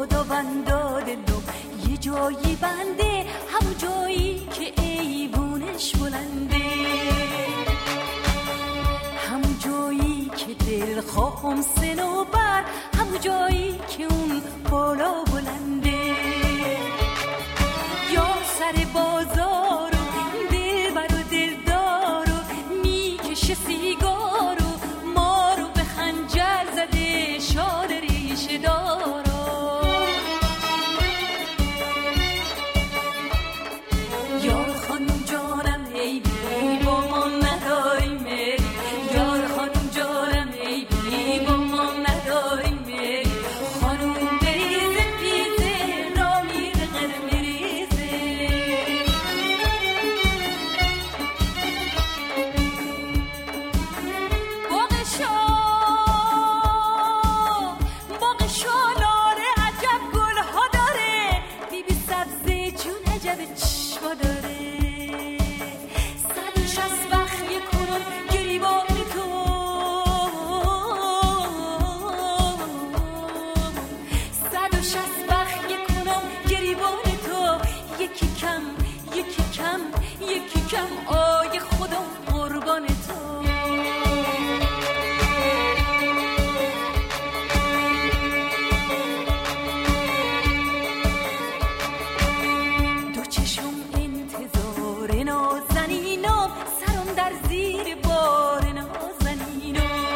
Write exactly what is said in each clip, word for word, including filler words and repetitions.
خداوندا دلم یه جایی بنده، همون جایی که ایوونش بلنده، همون جایی که دل خواهم سنوبر، همون جایی که اون بالا بلنده. یا سر بازار و دلبر و دلدار و میکشه سیگار و ما رو به خنجر زده شال ریشه دارا. یار خانم جانم ای بی با ما نداری مری، یار خانم جانم ای بی با ما نداری مری، خانم بریزه پیزه را میره غیر مریزه. باغشا باغشا لاره عجب گلها داره، بی بی سبزه چون عجب چشما داره. صد و شصت وقت یک کنم گریبان تو، صد و شصت وقت یک کنم گریبان تو، یکی کم یکی کم یکی کم آی خودم قربان تو. دو چشم انتظار نازنینم، سرم در زیر بار نازنینم،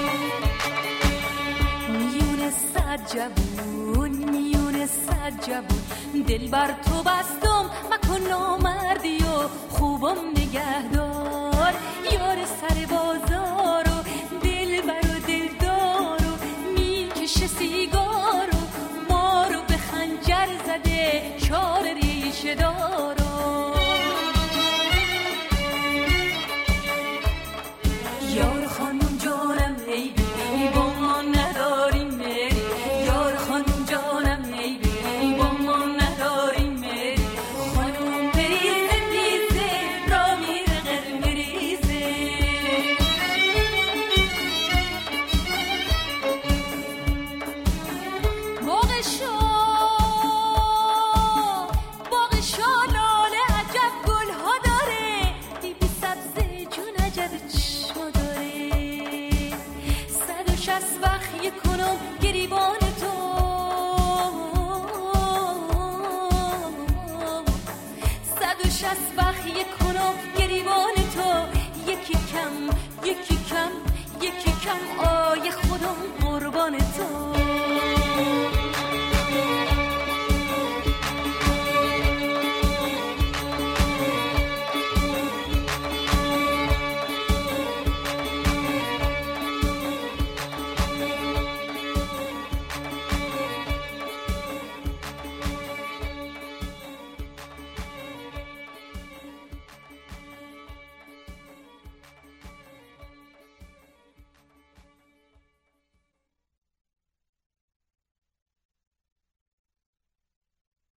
میون صد جوون میون صد جوون دل بر تو بستم، مکن نامردی و خوبم نگهدار. یار سر بازار و دل بر و دلدار و میکشه سیگار و ما رو به خنجر زده شار ریشه دارا. یار خانم جانم ای بی با ما نداری مری، یار خانم جانم ای بی با ما نداری مری، خانم بریزه پیزه را میره غیر مریزه. باغشا